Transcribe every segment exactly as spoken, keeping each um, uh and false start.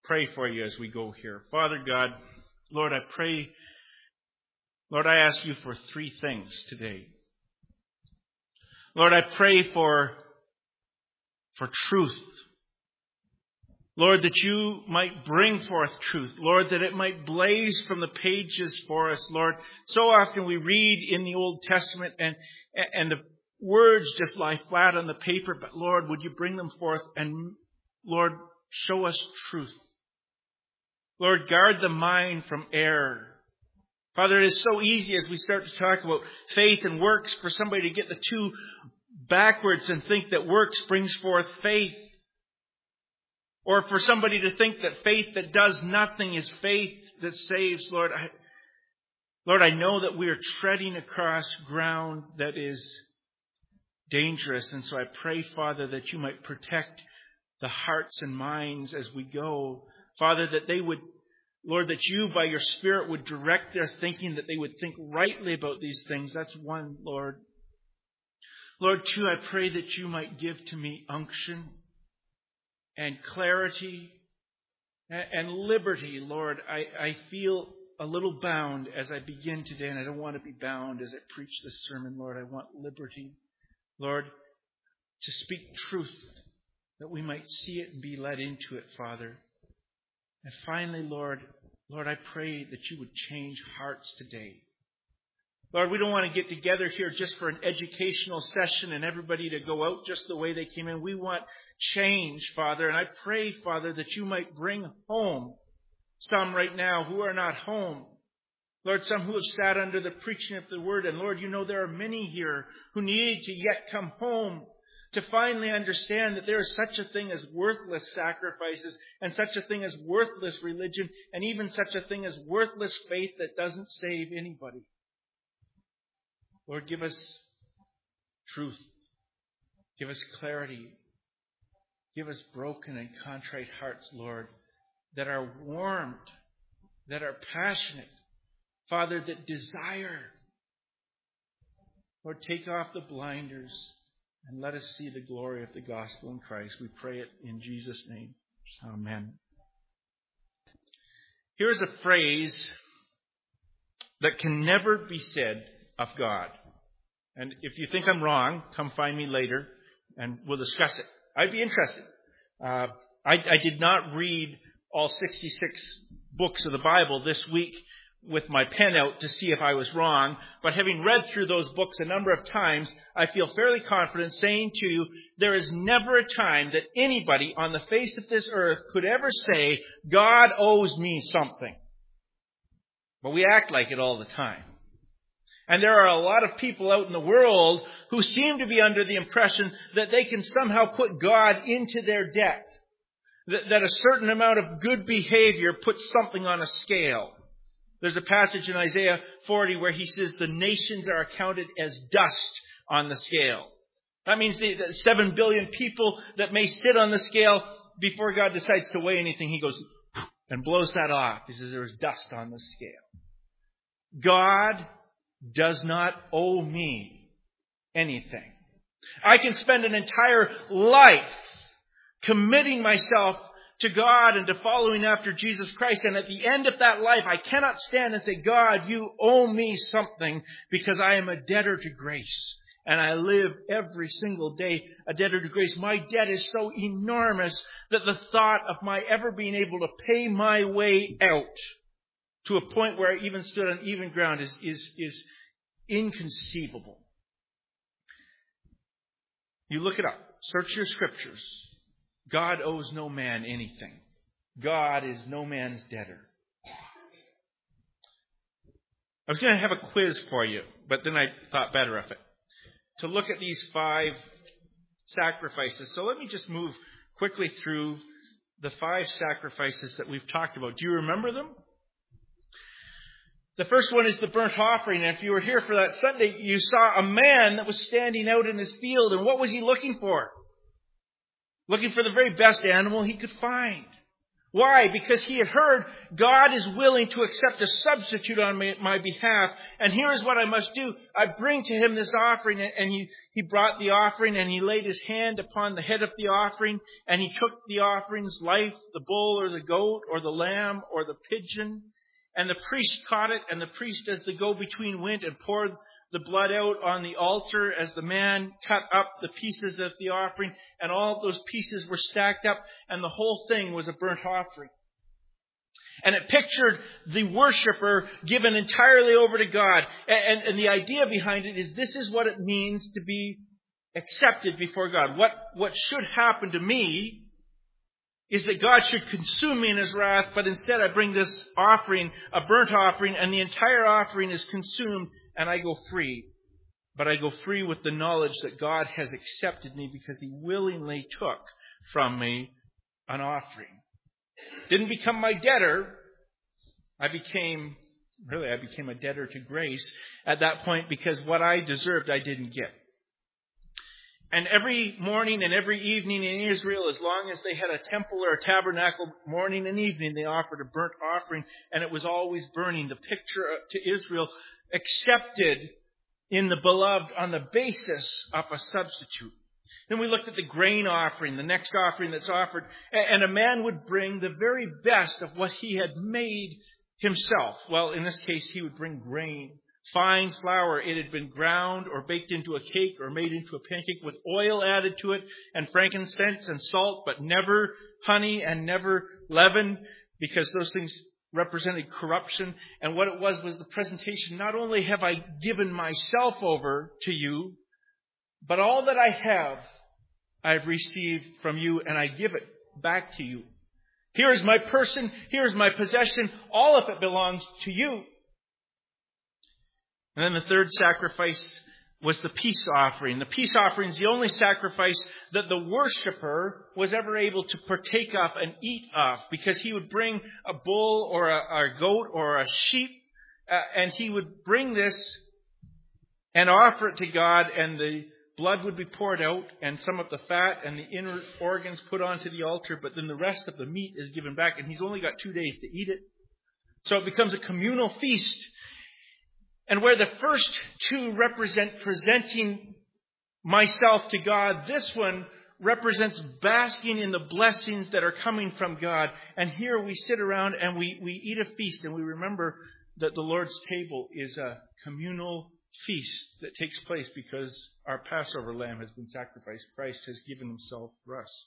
pray for you as we go here. Father God, Lord, I pray, Lord, I ask you for three things today. Lord, I pray for, for truth. Lord, that you might bring forth truth. Lord, that it might blaze from the pages for us, Lord. So often we read in the Old Testament and, and the words just lie flat on the paper, but Lord, would you bring them forth and, Lord, show us truth. Lord, guard the mind from error. Father, it is so easy as we start to talk about faith and works for somebody to get the two backwards and think that works brings forth faith. Or for somebody to think that faith that does nothing is faith that saves. Lord, I, Lord, I know that we are treading across ground that is dangerous. And so I pray, Father, that you might protect the hearts and minds as we go. Father, that they would, Lord, that you by your Spirit would direct their thinking, that they would think rightly about these things. That's one, Lord. Lord, two, I pray that you might give to me unction and clarity and liberty. Lord, I, I feel a little bound as I begin today, and I don't want to be bound as I preach this sermon, Lord. I want liberty, Lord, to speak truth, that we might see it and be led into it, Father. And finally, Lord, Lord, I pray that you would change hearts today. Lord, we don't want to get together here just for an educational session and everybody to go out just the way they came in. We want change, Father. And I pray, Father, that you might bring home some right now who are not home. Lord, some who have sat under the preaching of the word. And Lord, you know there are many here who need to yet come home to finally understand that there is such a thing as worthless sacrifices and such a thing as worthless religion and even such a thing as worthless faith that doesn't save anybody. Lord, give us truth. Give us clarity. Give us broken and contrite hearts, Lord, that are warmed, that are passionate. Father, that desire. Lord, take off the blinders and let us see the glory of the gospel in Christ. We pray it in Jesus' name. Amen. Here's a phrase that can never be said of God. And if you think I'm wrong, come find me later and we'll discuss it. I'd be interested. Uh, I, I did not read all sixty-six books of the Bible this week with my pen out to see if I was wrong. But having read through those books a number of times, I feel fairly confident saying to you, there is never a time that anybody on the face of this earth could ever say, God owes me something. But we act like it all the time. And there are a lot of people out in the world who seem to be under the impression that they can somehow put God into their debt. That, that a certain amount of good behavior puts something on a scale. There's a passage in Isaiah forty where he says the nations are accounted as dust on the scale. That means the, the seven billion people that may sit on the scale before God decides to weigh anything, he goes and blows that off. He says there's dust on the scale. God does not owe me anything. I can spend an entire life committing myself to God and to following after Jesus Christ. And at the end of that life, I cannot stand and say, God, you owe me something, because I am a debtor to grace. And I live every single day a debtor to grace. My debt is so enormous that the thought of my ever being able to pay my way out to a point where I even stood on even ground is, is, is inconceivable. You look it up. Search your scriptures. God owes no man anything. God is no man's debtor. I was going to have a quiz for you, but then I thought better of it. To look at these five sacrifices. So let me just move quickly through the five sacrifices that we've talked about. Do you remember them? The first one is the burnt offering. And if you were here for that Sunday, you saw a man that was standing out in his field. And what was he looking for? Looking for the very best animal he could find. Why? Because he had heard God is willing to accept a substitute on my, my behalf. And here's what I must do. I bring to him this offering. And he, he brought the offering and he laid his hand upon the head of the offering. And he took the offering's life, the bull or the goat or the lamb or the pigeon. And the priest caught it. And the priest, as the go-between, went and poured the blood out on the altar as the man cut up the pieces of the offering, and all of those pieces were stacked up, and the whole thing was a burnt offering. And it pictured the worshiper given entirely over to God. And, and, and the idea behind it is this is what it means to be accepted before God. What, what should happen to me is that God should consume me in his wrath, but instead I bring this offering, a burnt offering, and the entire offering is consumed, and I go free. But I go free with the knowledge that God has accepted me because he willingly took from me an offering. Didn't become my debtor. I became, really, I became a debtor to grace at that point because what I deserved I didn't get. And every morning and every evening in Israel, as long as they had a temple or a tabernacle, morning and evening, they offered a burnt offering, and it was always burning. The picture to Israel accepted in the beloved on the basis of a substitute. Then we looked at the grain offering, the next offering that's offered, and a man would bring the very best of what he had made himself. Well, in this case, he would bring grain. Fine flour. It had been ground or baked into a cake or made into a pancake with oil added to it and frankincense and salt, but never honey and never leaven, because those things represented corruption. And what it was was the presentation. Not only have I given myself over to you, but all that I have, I've received from you, and I give it back to you. Here is my person. Here is my possession. All of it belongs to you. And then the third sacrifice was the peace offering. The peace offering is the only sacrifice that the worshiper was ever able to partake of and eat of, because he would bring a bull or a, a goat or a sheep, uh, and he would bring this and offer it to God, and the blood would be poured out, and some of the fat and the inner organs put onto the altar, but then the rest of the meat is given back, and he's only got two days to eat it. So it becomes a communal feast. And where the first two represent presenting myself to God, this one represents basking in the blessings that are coming from God. And here we sit around and we, we eat a feast, and we remember that the Lord's table is a communal feast that takes place because our Passover lamb has been sacrificed. Christ has given himself for us.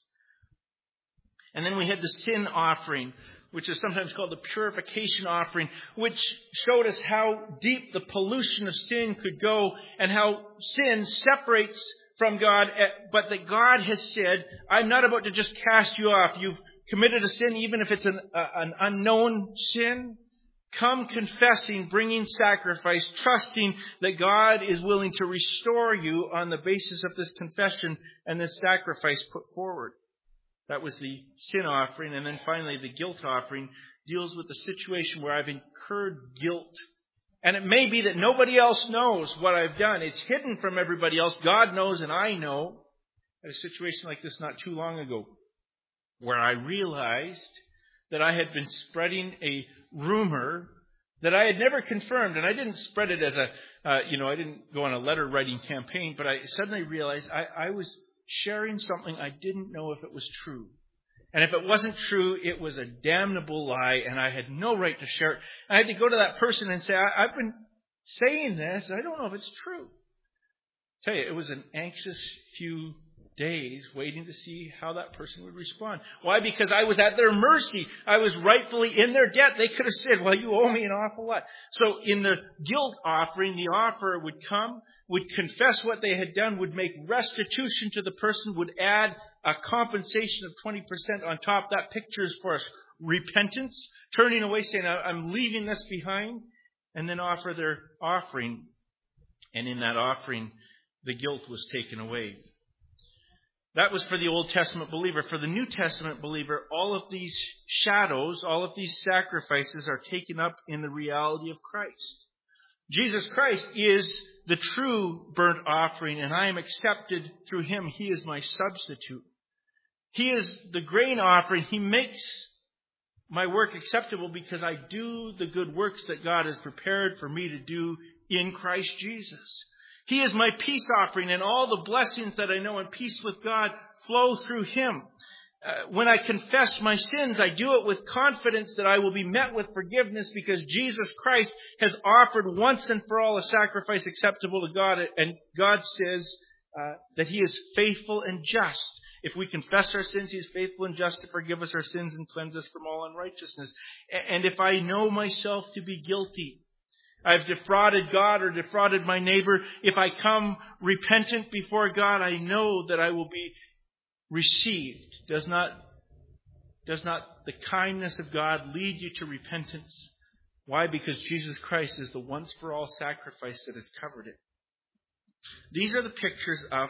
And then we had the sin offering, which is sometimes called the purification offering, which showed us how deep the pollution of sin could go and how sin separates from God, but that God has said, I'm not about to just cast you off. You've committed a sin, even if it's an, uh, an unknown sin. Come confessing, bringing sacrifice, trusting that God is willing to restore you on the basis of this confession and this sacrifice put forward. That was the sin offering. And then finally, the guilt offering deals with the situation where I've incurred guilt. And it may be that nobody else knows what I've done. It's hidden from everybody else. God knows and I know. I had a situation like this not too long ago where I realized that I had been spreading a rumor that I had never confirmed. And I didn't spread it as a, uh, you know, I didn't go on a letter writing campaign, but I suddenly realized I, I was sharing something I didn't know if it was true. And if it wasn't true, it was a damnable lie, and I had no right to share it. I had to go to that person and say, I, I've been saying this, and I don't know if it's true. I tell you, it was an anxious few days waiting to see how that person would respond. Why? Because I was at their mercy. I was rightfully in their debt. They could have said, well, you owe me an awful lot. So in the guilt offering, the offerer would come, would confess what they had done, would make restitution to the person, would add a compensation of twenty percent on top. That pictures for us repentance, turning away, saying, I'm leaving this behind, and then offer their offering. And in that offering, the guilt was taken away. That was for the Old Testament believer. For the New Testament believer, all of these shadows, all of these sacrifices are taken up in the reality of Christ. Jesus Christ is the true burnt offering, and I am accepted through him. He is my substitute. He is the grain offering. He makes my work acceptable because I do the good works that God has prepared for me to do in Christ Jesus. He is my peace offering, and all the blessings that I know in peace with God flow through Him. Uh, when I confess my sins, I do it with confidence that I will be met with forgiveness because Jesus Christ has offered once and for all a sacrifice acceptable to God. And God says uh, that He is faithful and just. If we confess our sins, He is faithful and just to forgive us our sins and cleanse us from all unrighteousness. And if I know myself to be guilty, I've defrauded God or defrauded my neighbor, if I come repentant before God, I know that I will be received. Does not, does not the kindness of God lead you to repentance? Why? Because Jesus Christ is the once for all sacrifice that has covered it. These are the pictures of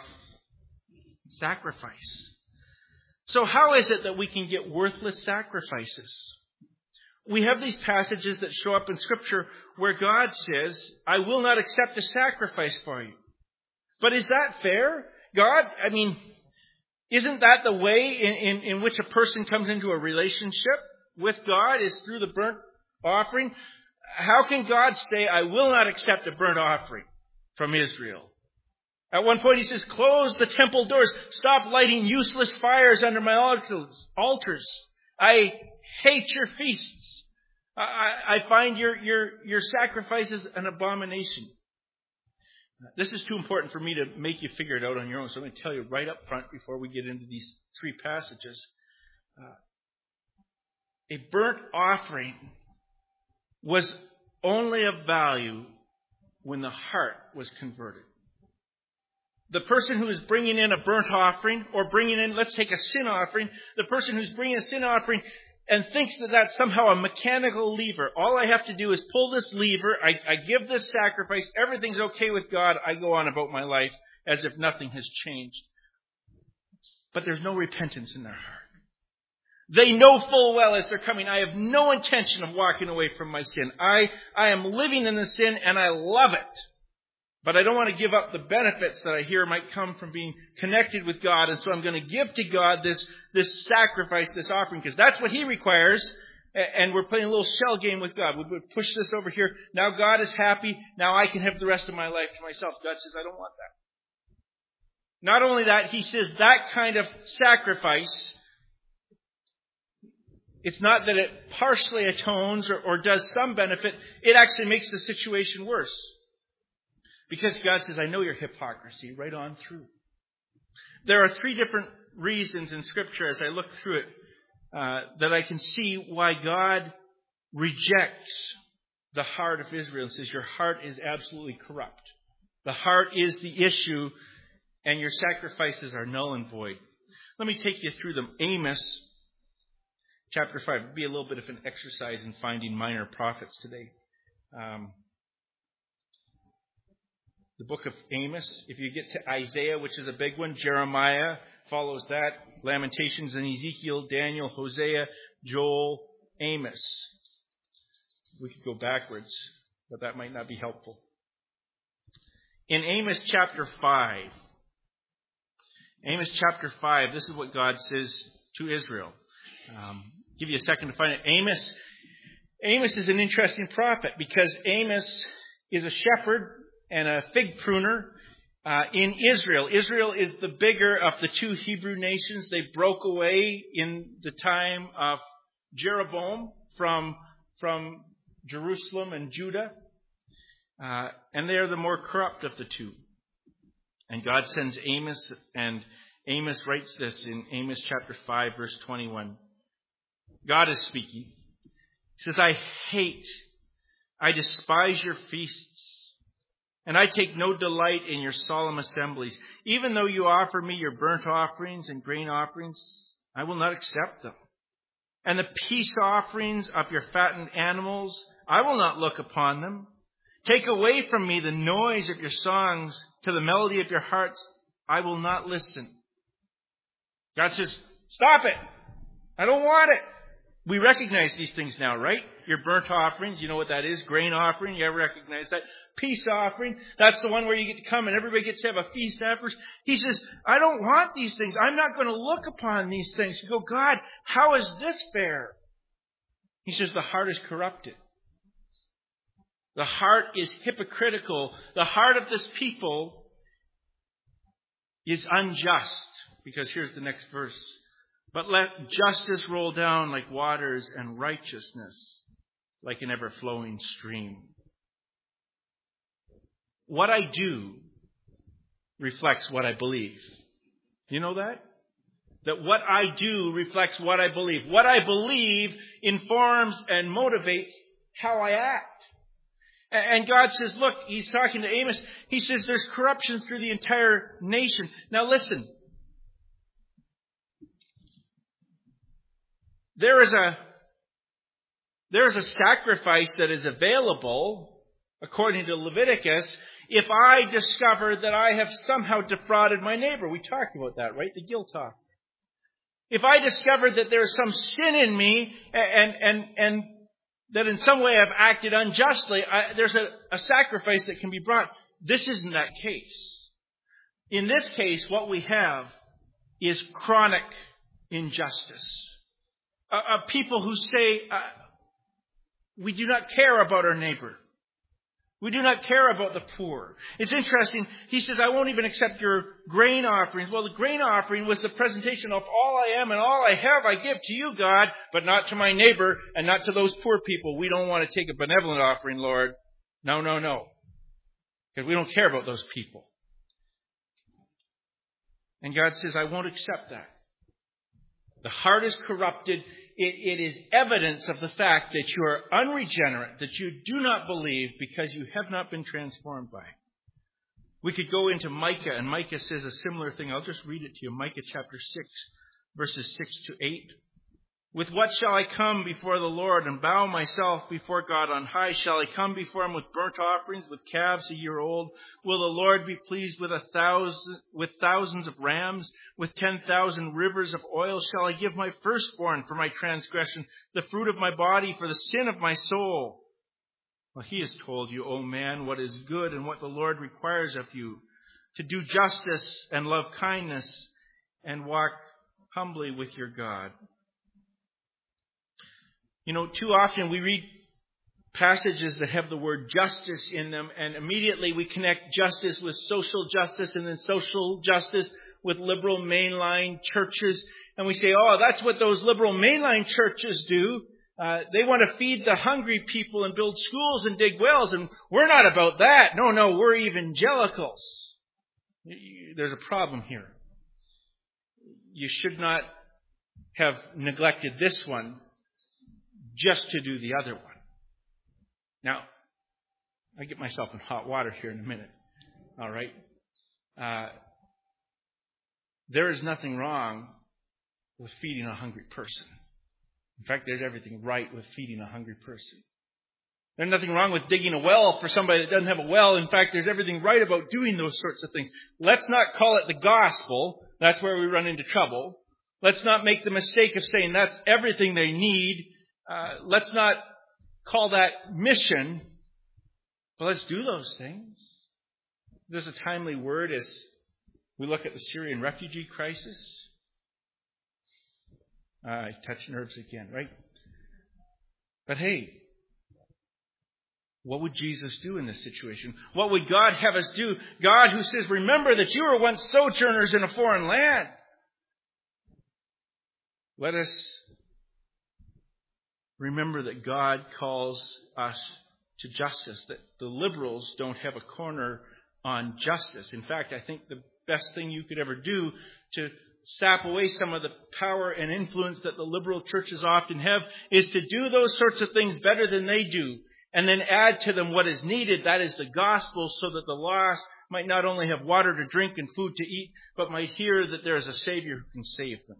sacrifice. So how is it that we can get worthless sacrifices? We have these passages that show up in Scripture where God says, I will not accept a sacrifice for you. But is that fair? God, I mean, isn't that the way in, in, in which a person comes into a relationship with God, is through the burnt offering? How can God say, I will not accept a burnt offering from Israel? At one point he says, close the temple doors. Stop lighting useless fires under my altars. I hate your feasts. I, I find your, your, your sacrifices an abomination. This is too important for me to make you figure it out on your own. So I'm going to tell you right up front before we get into these three passages. Uh, a burnt offering was only of value when the heart was converted. The person who is bringing in a burnt offering, or bringing in, let's take a sin offering, the person who's bringing a sin offering and thinks that that's somehow a mechanical lever. All I have to do is pull this lever, I, I give this sacrifice, everything's okay with God, I go on about my life as if nothing has changed. But there's no repentance in their heart. They know full well as they're coming, I have no intention of walking away from my sin. I, I am living in the sin and I love it. But I don't want to give up the benefits that I hear might come from being connected with God. And so I'm going to give to God this, this sacrifice, this offering, because that's what He requires. And we're playing a little shell game with God. We would push this over here. Now God is happy. Now I can have the rest of my life to myself. God says, I don't want that. Not only that, He says that kind of sacrifice, it's not that it partially atones or, or does some benefit. It actually makes the situation worse. Because God says, I know your hypocrisy right on through. There are three different reasons in Scripture as I look through it uh, that I can see why God rejects the heart of Israel and says, your heart is absolutely corrupt. The heart is the issue and your sacrifices are null and void. Let me take you through them. Amos chapter five. It'll be a little bit of an exercise in finding minor prophets today. Um, The book of Amos. If you get to Isaiah, which is a big one, Jeremiah follows that, Lamentations and Ezekiel, Daniel, Hosea, Joel, Amos. We could go backwards, but that might not be helpful. In Amos chapter five, Amos chapter five, this is what God says to Israel. Um, give you a second to find it. Amos, Amos is an interesting prophet because Amos is a shepherd and a fig pruner uh, in Israel. Israel is the bigger of the two Hebrew nations. They broke away in the time of Jeroboam from, from Jerusalem and Judah. Uh, and they are the more corrupt of the two. And God sends Amos, and Amos writes this in Amos chapter five, verse twenty-one. God is speaking. He says, I hate, I despise your feasts. And I take no delight in your solemn assemblies. Even though you offer me your burnt offerings and grain offerings, I will not accept them. And the peace offerings of your fattened animals, I will not look upon them. Take away from me the noise of your songs. To the melody of your hearts, I will not listen. God says, stop it. I don't want it. We recognize these things now, right? Your burnt offerings, you know what that is. Grain offering, you ever recognize that? Peace offering, that's the one where you get to come and everybody gets to have a feast afterwards. He says, I don't want these things. I'm not going to look upon these things. You go, God, how is this fair? He says the heart is corrupted. The heart is hypocritical. The heart of this people is unjust. Because here's the next verse. But let justice roll down like waters and righteousness like an ever-flowing stream. What I do reflects what I believe. You know that? That what I do reflects what I believe. What I believe informs and motivates how I act. And God says, look, he's talking to Amos. He says there's corruption through the entire nation. Now listen. There is a, there is a sacrifice that is available, according to Leviticus, if I discover that I have somehow defrauded my neighbor. We talked about that, right? The guilt talk. If I discover that there is some sin in me and, and, and that in some way I've acted unjustly, I, there's a, a sacrifice that can be brought. This isn't that case. In this case, what we have is chronic injustice. Uh, uh, people who say, uh, we do not care about our neighbor. We do not care about the poor. It's interesting. He says, I won't even accept your grain offerings. Well, the grain offering was the presentation of all I am and all I have I give to you, God, but not to my neighbor and not to those poor people. We don't want to take a benevolent offering, Lord. No, no, no. Because we don't care about those people. And God says, I won't accept that. The heart is corrupted. It, it is evidence of the fact that you are unregenerate, that you do not believe because you have not been transformed by it. We could go into Micah, and Micah says a similar thing. I'll just read it to you. Micah chapter six, verses six to eight. With what shall I come before the Lord and bow myself before God on high? Shall I come before him with burnt offerings, with calves a year old? Will the Lord be pleased with a thousand, with thousands of rams, with ten thousand rivers of oil? Shall I give my firstborn for my transgression, the fruit of my body for the sin of my soul? Well, he has told you, O man, what is good and what the Lord requires of you, to do justice and love kindness and walk humbly with your God. You know, too often we read passages that have the word justice in them, and immediately we connect justice with social justice and then social justice with liberal mainline churches. And we say, oh, that's what those liberal mainline churches do. Uh, they want to feed the hungry people and build schools and dig wells, and we're not about that. No, no, we're evangelicals. There's a problem here. You should not have neglected this one just to do the other one. Now, I get myself in hot water here in a minute. All right? Uh, there is nothing wrong with feeding a hungry person. In fact, there's everything right with feeding a hungry person. There's nothing wrong with digging a well for somebody that doesn't have a well. In fact, there's everything right about doing those sorts of things. Let's not call it the gospel. That's where we run into trouble. Let's not make the mistake of saying that's everything they need. Uh, let's not call that mission, but let's do those things. There's a timely word as we look at the Syrian refugee crisis. Uh, I touch nerves again, right? But hey, what would Jesus do in this situation? What would God have us do? God who says, remember that you were once sojourners in a foreign land. Let us remember that God calls us to justice, that the liberals don't have a corner on justice. In fact, I think the best thing you could ever do to sap away some of the power and influence that the liberal churches often have is to do those sorts of things better than they do, and then add to them what is needed, that is the gospel, so that the lost might not only have water to drink and food to eat, but might hear that there is a Savior who can save them.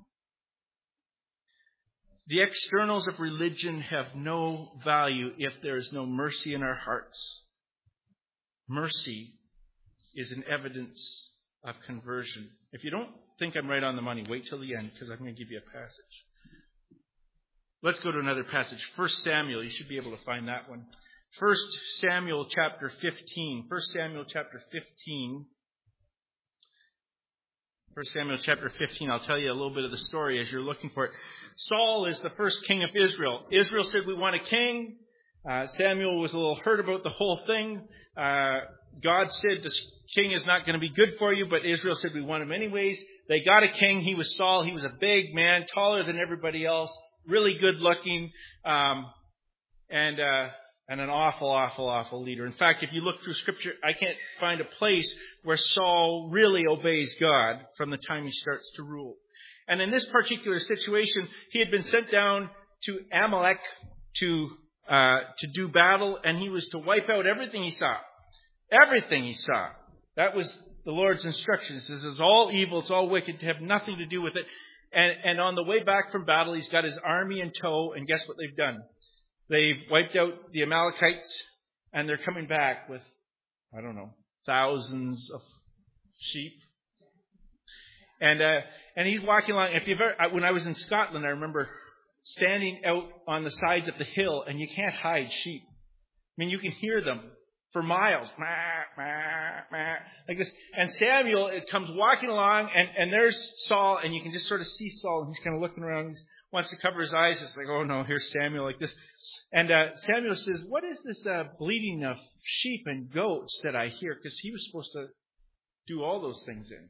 The externals of religion have no value if there is no mercy in our hearts. Mercy is an evidence of conversion. If you don't think I'm right on the money, wait till the end, because I'm going to give you a passage. Let's go to another passage. First Samuel. You should be able to find that one. First Samuel chapter fifteen. First Samuel chapter fifteen. First Samuel chapter fifteen, I'll tell you a little bit of the story as you're looking for it. Saul is the first king of Israel. Israel said, we want a king. Uh, Samuel was a little hurt about the whole thing. Uh, God said, this king is not going to be good for you, but Israel said, we want him anyways. They got a king. He was Saul. He was a big man, taller than everybody else, really good looking, um, and uh, and an awful, awful, awful leader. In fact, if you look through Scripture, I can't find a place where Saul really obeys God from the time he starts to rule. And in this particular situation, he had been sent down to Amalek to uh, to do battle, and he was to wipe out everything he saw. Everything he saw. That was the Lord's instructions. This is all evil. It's all wicked. To have nothing to do with it. And, and on the way back from battle, he's got his army in tow. And guess what they've done? They've wiped out the Amalekites. And they're coming back with, I don't know, thousands of sheep. And uh, and he's walking along. If you've ever, when I was in Scotland, I remember standing out on the sides of the hill. And you can't hide sheep. I mean, you can hear them for miles, mah, mah, mah, like this. And Samuel it comes walking along, and, and there's Saul, and you can just sort of see Saul, and he's kind of looking around, he wants to cover his eyes. It's like, oh no, here's Samuel, like this. And uh, Samuel says, what is this uh, bleating of sheep and goats that I hear? Because he was supposed to do all those things in.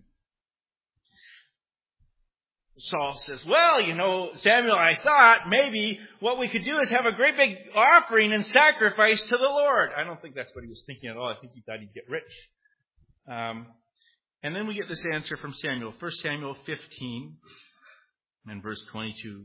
Saul says, well, you know, Samuel, I thought maybe what we could do is have a great big offering and sacrifice to the Lord. I don't think that's what he was thinking at all. I think he thought he'd get rich. Um, and then we get this answer from Samuel. First Samuel fifteen and verse twenty-two.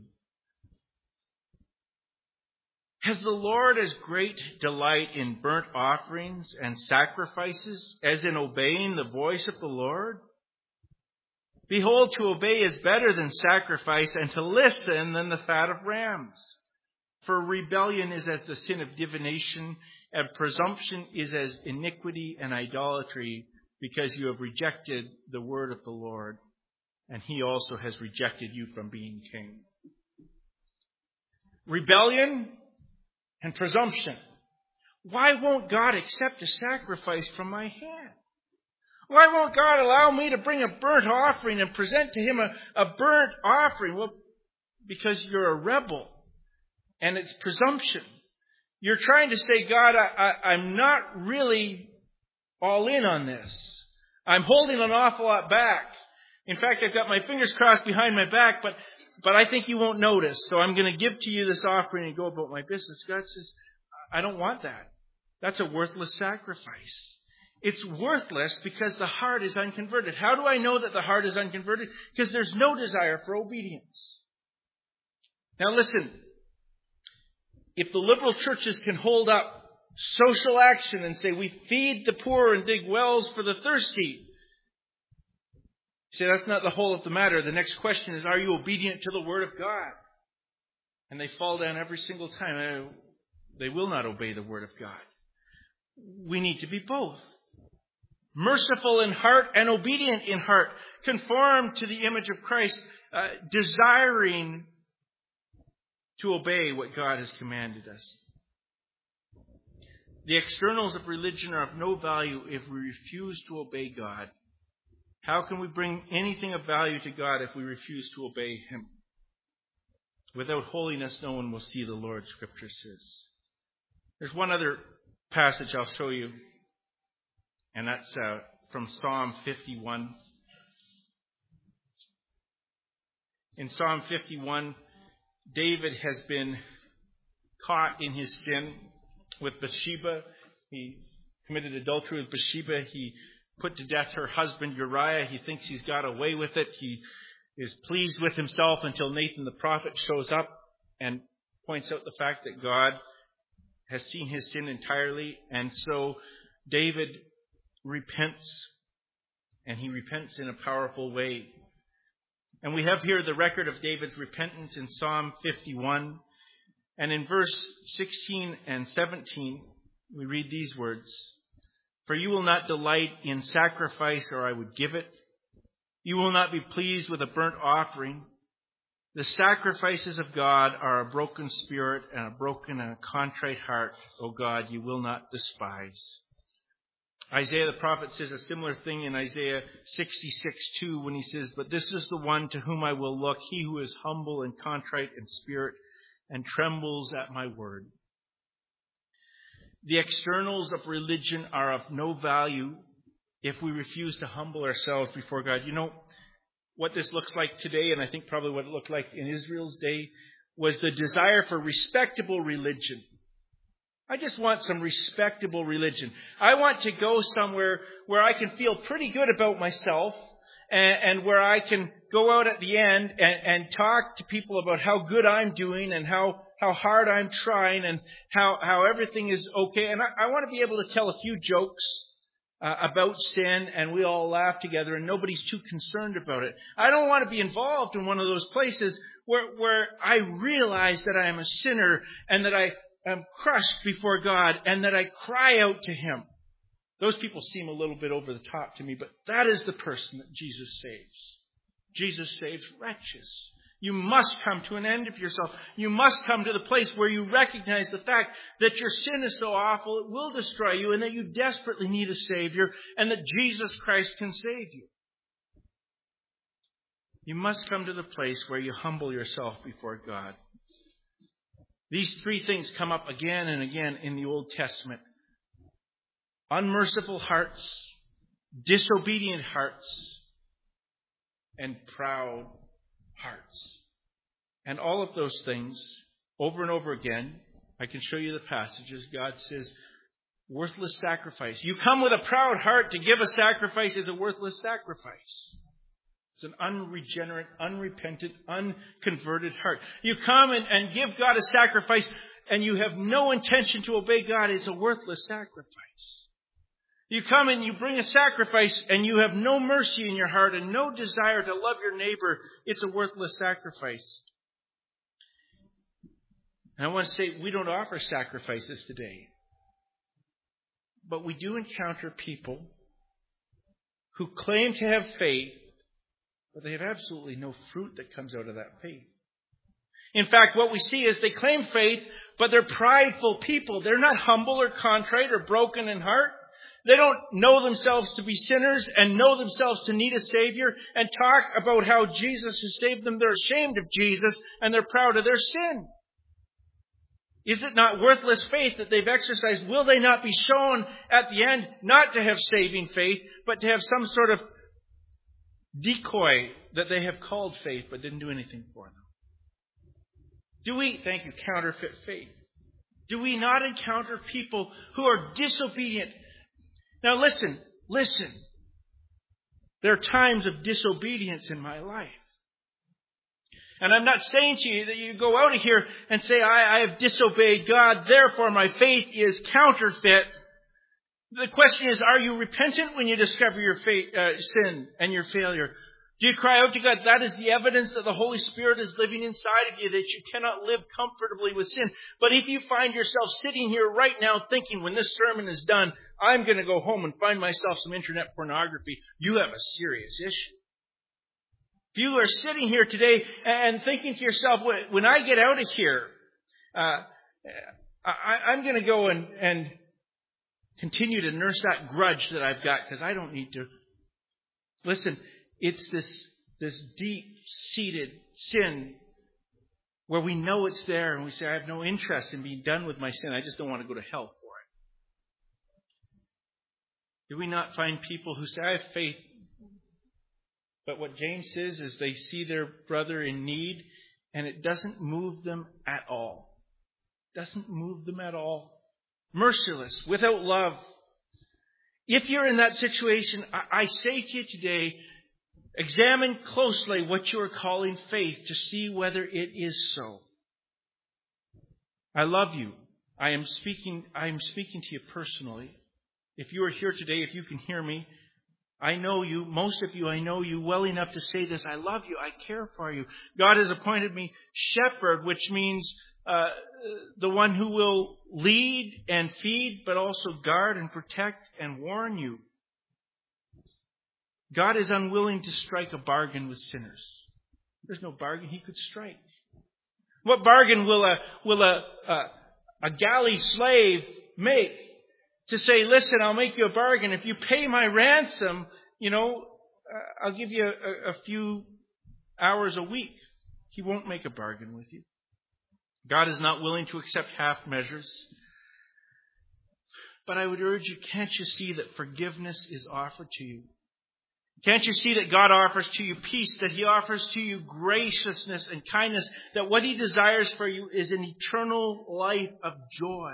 Has the Lord as great delight in burnt offerings and sacrifices as in obeying the voice of the Lord? Behold, to obey is better than sacrifice, and to listen than the fat of rams. For rebellion is as the sin of divination, and presumption is as iniquity and idolatry, because you have rejected the word of the Lord, and he also has rejected you from being king. Rebellion and presumption. Why won't God accept a sacrifice from my hand? Why won't God allow me to bring a burnt offering and present to him a, a burnt offering? Well, because you're a rebel. And it's presumption. You're trying to say, God, I, I, I'm not really all in on this. I'm holding an awful lot back. In fact, I've got my fingers crossed behind my back, but, but I think you won't notice. So I'm going to give to you this offering and go about my business. God says, I don't want that. That's a worthless sacrifice. It's worthless because the heart is unconverted. How do I know that the heart is unconverted? Because there's no desire for obedience. Now listen, if the liberal churches can hold up social action and say we feed the poor and dig wells for the thirsty, see, that's not the whole of the matter. The next question is, are you obedient to the word of God? And they fall down every single time. They will not obey the word of God. We need to be both. Merciful in heart and obedient in heart. Conformed to the image of Christ. Uh, desiring to obey what God has commanded us. The externals of religion are of no value if we refuse to obey God. How can we bring anything of value to God if we refuse to obey him? Without holiness, no one will see the Lord, Scripture says. There's one other passage I'll show you. And that's uh, from Psalm fifty-one. In Psalm fifty-one, David has been caught in his sin with Bathsheba. He committed adultery with Bathsheba. He put to death her husband Uriah. He thinks he's got away with it. He is pleased with himself until Nathan the prophet shows up and points out the fact that God has seen his sin entirely. And so David repents, and he repents in a powerful way. And we have here the record of David's repentance in Psalm fifty-one. And in verse sixteen and seventeen, we read these words. For you will not delight in sacrifice, or I would give it. You will not be pleased with a burnt offering. The sacrifices of God are a broken spirit and a broken and a contrite heart, O God, you will not despise. Isaiah the prophet says a similar thing in Isaiah sixty-six two when he says, "But this is the one to whom I will look, he who is humble and contrite in spirit and trembles at my word." The externals of religion are of no value if we refuse to humble ourselves before God. You know what this looks like today, and I think probably what it looked like in Israel's day, was the desire for respectable religion. I just want some respectable religion. I want to go somewhere where I can feel pretty good about myself and, and where I can go out at the end and, and talk to people about how good I'm doing and how, how hard I'm trying and how, how everything is okay. And I, I want to be able to tell a few jokes uh, about sin and we all laugh together and nobody's too concerned about it. I don't want to be involved in one of those places where, where I realize that I am a sinner and that I am crushed before God and that I cry out to Him. Those people seem a little bit over the top to me, but that is the person that Jesus saves. Jesus saves wretches. You must come to an end of yourself. You must come to the place where you recognize the fact that your sin is so awful it will destroy you and that you desperately need a Savior and that Jesus Christ can save you. You must come to the place where you humble yourself before God. These three things come up again and again in the Old Testament. Unmerciful hearts, disobedient hearts, and proud hearts. And all of those things, over and over again, I can show you the passages. God says, worthless sacrifice. You come with a proud heart to give a sacrifice is a worthless sacrifice. It's an unregenerate, unrepentant, unconverted heart. You come and, and give God a sacrifice and you have no intention to obey God. It's a worthless sacrifice. You come and you bring a sacrifice and you have no mercy in your heart and no desire to love your neighbor. It's a worthless sacrifice. And I want to say we don't offer sacrifices today. But we do encounter people who claim to have faith, but they have absolutely no fruit that comes out of that faith. In fact, what we see is they claim faith, but they're prideful people. They're not humble or contrite or broken in heart. They don't know themselves to be sinners and know themselves to need a Savior and talk about how Jesus has saved them. They're ashamed of Jesus and they're proud of their sin. Is it not worthless faith that they've exercised? Will they not be shown at the end not to have saving faith, but to have some sort of decoy that they have called faith but didn't do anything for them? Do we, thank you, counterfeit faith? Do we not encounter people who are disobedient? Now listen, listen. There are times of disobedience in my life. And I'm not saying to you that you go out of here and say, I, I have disobeyed God, therefore my faith is counterfeit. The question is, are you repentant when you discover your faith, uh, sin and your failure? Do you cry out to God? That is the evidence that the Holy Spirit is living inside of you, that you cannot live comfortably with sin. But if you find yourself sitting here right now thinking, when this sermon is done, I'm going to go home and find myself some internet pornography, you have a serious issue. If you are sitting here today and thinking to yourself, when I get out of here, uh, I, I'm going to go and, and continue to nurse that grudge that I've got because I don't need to. Listen, it's this, this deep-seated sin where we know it's there and we say, I have no interest in being done with my sin. I just don't want to go to hell for it. Do we not find people who say, I have faith, but what James says is they see their brother in need and it doesn't move them at all. It doesn't move them at all. Merciless, without love. If you're in that situation, I, I say to you today, examine closely what you are calling faith to see whether it is so. I love you. I am speaking, I am speaking to you personally. If you are here today, if you can hear me, I know you, most of you, I know you well enough to say this. I love you. I care for you. God has appointed me shepherd, which means uh, the one who will lead and feed, but also guard and protect and warn you. God is unwilling to strike a bargain with sinners. There's no bargain He could strike. What bargain will a will a a, a galley slave make to say, listen, I'll make you a bargain. If you pay my ransom, you know, uh, I'll give you a, a few hours a week. He won't make a bargain with you. God is not willing to accept half measures. But I would urge you, can't you see that forgiveness is offered to you? Can't you see that God offers to you peace, that He offers to you graciousness and kindness, that what He desires for you is an eternal life of joy?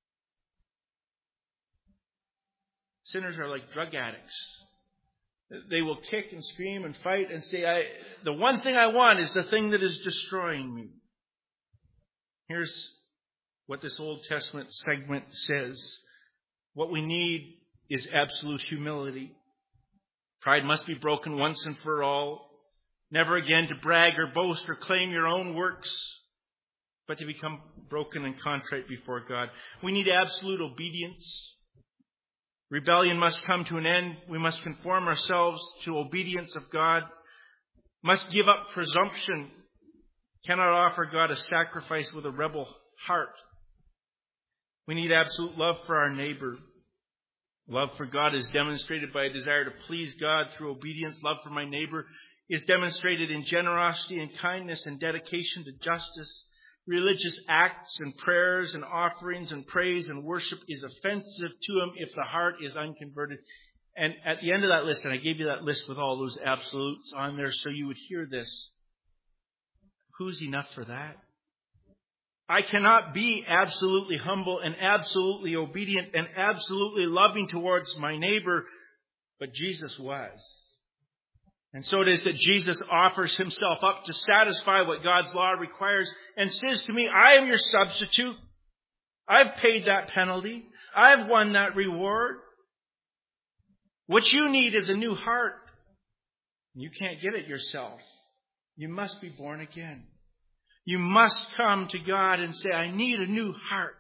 Sinners are like drug addicts. They will kick and scream and fight and say, I, the one thing I want is the thing that is destroying me. Here's what this Old Testament segment says. What we need is absolute humility. Pride must be broken once and for all. Never again to brag or boast or claim your own works, but to become broken and contrite before God. We need absolute obedience. Rebellion must come to an end. We must conform ourselves to obedience of God. Must give up presumption. Cannot offer God a sacrifice with a rebel heart. We need absolute love for our neighbor. Love for God is demonstrated by a desire to please God through obedience. Love for my neighbor is demonstrated in generosity and kindness and dedication to justice. Religious acts and prayers and offerings and praise and worship is offensive to Him if the heart is unconverted. And at the end of that list, and I gave you that list with all those absolutes on there so you would hear this. Who's enough for that? I cannot be absolutely humble and absolutely obedient and absolutely loving towards my neighbor, but Jesus was. And so it is that Jesus offers Himself up to satisfy what God's law requires and says to me, I am your substitute. I've paid that penalty. I've won that reward. What you need is a new heart. You can't get it yourself. You must be born again. You must come to God and say, I need a new heart.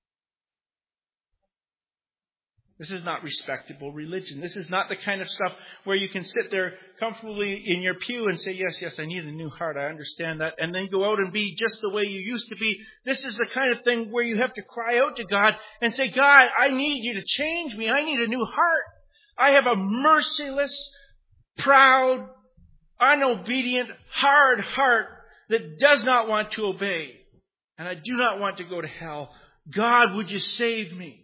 This is not respectable religion. This is not the kind of stuff where you can sit there comfortably in your pew and say, yes, yes, I need a new heart. I understand that. And then go out and be just the way you used to be. This is the kind of thing where you have to cry out to God and say, God, I need you to change me. I need a new heart. I have a merciless, proud, unobedient, hard heart that does not want to obey. And I do not want to go to hell. God, would you save me?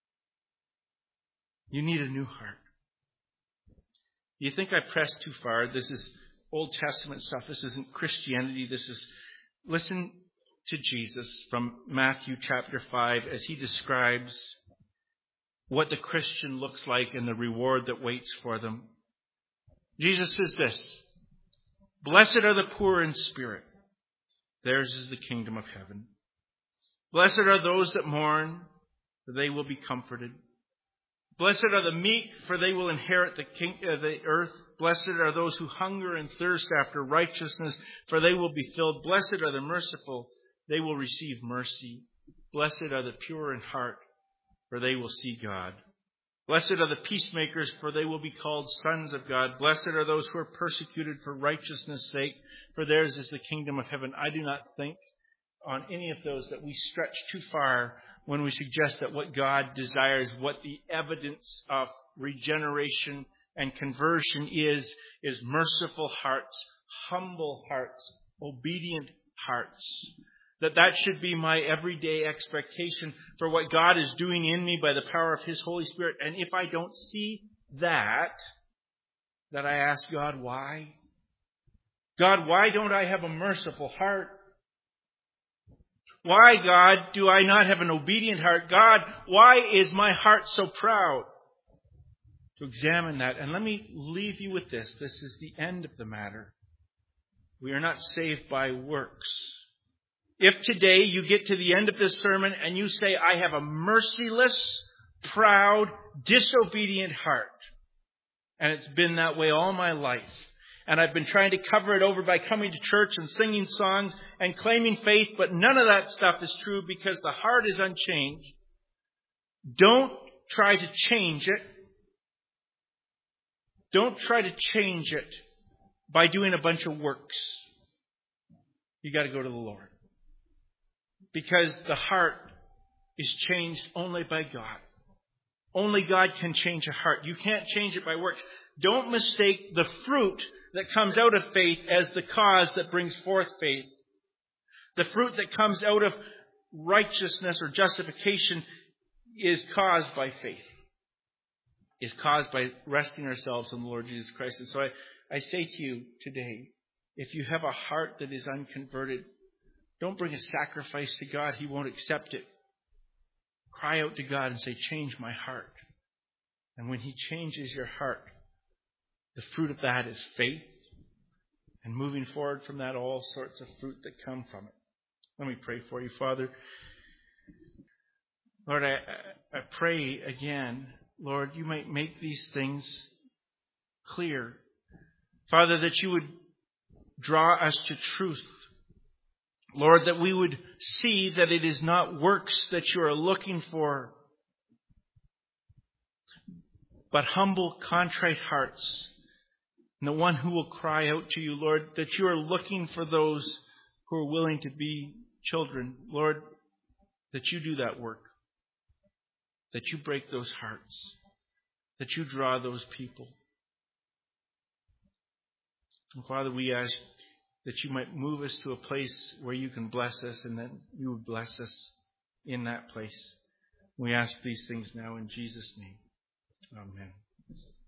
You need a new heart. You think I pressed too far? This is Old Testament stuff. This isn't Christianity. This is, listen to Jesus from Matthew chapter five as He describes what the Christian looks like and the reward that waits for them. Jesus says this, blessed are the poor in spirit. Theirs is the kingdom of heaven. Blessed are those that mourn, for they will be comforted. Blessed are the meek, for they will inherit the, king, uh, the earth. Blessed are those who hunger and thirst after righteousness, for they will be filled. Blessed are the merciful, they will receive mercy. Blessed are the pure in heart, for they will see God. Blessed are the peacemakers, for they will be called sons of God. Blessed are those who are persecuted for righteousness' sake, for theirs is the kingdom of heaven. I do not think on any of those that we stretch too far when we suggest that what God desires, what the evidence of regeneration and conversion is, is merciful hearts, humble hearts, obedient hearts. That that should be my everyday expectation for what God is doing in me by the power of His Holy Spirit. And if I don't see that, that I ask God, why? God, why don't I have a merciful heart? Why, God, do I not have an obedient heart? God, why is my heart so proud? To examine that. And let me leave you with this. This is the end of the matter. We are not saved by works. If today you get to the end of this sermon and you say, I have a merciless, proud, disobedient heart, and it's been that way all my life, and I've been trying to cover it over by coming to church and singing songs and claiming faith, but none of that stuff is true because the heart is unchanged. Don't try to change it. Don't try to change it by doing a bunch of works. You got to go to the Lord. Because the heart is changed only by God. Only God can change a heart. You can't change it by works. Don't mistake the fruit that comes out of faith as the cause that brings forth faith. The fruit that comes out of righteousness or justification is caused by faith. Is caused by resting ourselves in the Lord Jesus Christ. And so I, I say to you today, if you have a heart that is unconverted, don't bring a sacrifice to God. He won't accept it. Cry out to God and say, change my heart. And when He changes your heart, the fruit of that is faith. And moving forward from that, all sorts of fruit that come from it. Let me pray for you, Father. Lord, I, I pray again, Lord, you might make these things clear. Father, that you would draw us to truth. Lord, that we would see that it is not works that you are looking for, but humble, contrite hearts. And the one who will cry out to you, Lord, that you are looking for those who are willing to be children. Lord, that you do that work. That you break those hearts. That you draw those people. And Father, we ask that you might move us to a place where you can bless us, and that you would bless us in that place. We ask these things now in Jesus' name. Amen.